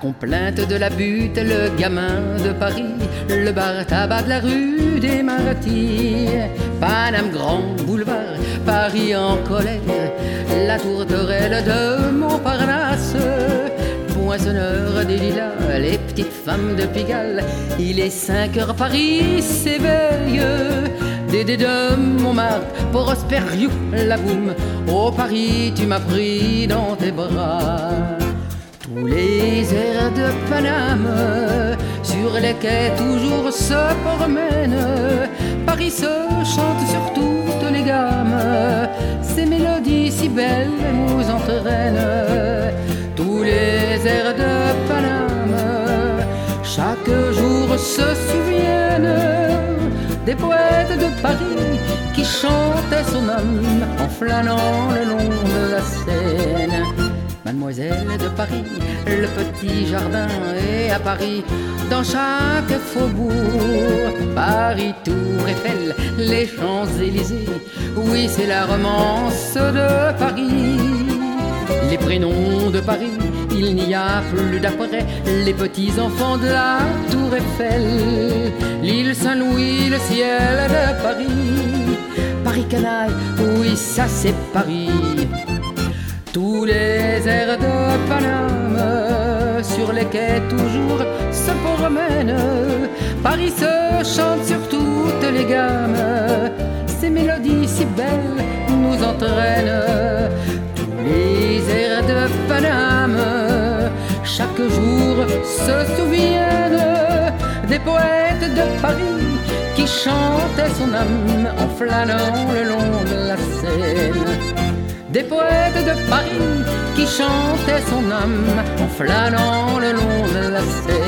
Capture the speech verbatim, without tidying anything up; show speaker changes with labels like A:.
A: complainte de la butte, le gamin de Paris, le bar tabac de la rue des Martyrs, Paname, Grand Boulevard, Paris en colère, la tourterelle de Montparnasse, poinçonneur des lilas, les petites femmes de Pigalle. Il est cinq heures, Paris s'éveille. Dédé de Montmartre, Prosper, la boum. Oh Paris, tu m'as pris dans tes bras. Tous les airs de Paname, sur les quais toujours se promènent. Paris se chante sur toutes les gammes, ces mélodies si belles nous entraînent. Tous les airs de Paname, chaque jour se souviennent des poètes de Paris qui chantaient son âme en flânant le long de la Seine. Mademoiselle de Paris, le petit jardin, et à Paris, dans chaque faubourg, Paris, Tour Eiffel, les Champs-Élysées, oui c'est la romance de Paris. Les prénoms de Paris, il n'y a plus d'après, les petits enfants de la Tour Eiffel, l'île Saint-Louis, le ciel de Paris, Paris canaille, oui ça c'est Paris. Tous les airs de Paname, sur les quais toujours se promènent. Paris se chante sur toutes les gammes, ces mélodies si belles nous entraînent. Tous les airs de Paname, chaque jour se souviennent des poètes de Paris qui chantaient son âme en flânant le long de la Seine. Des poètes de Paris qui chantaient son âme en flânant le long de la Seine.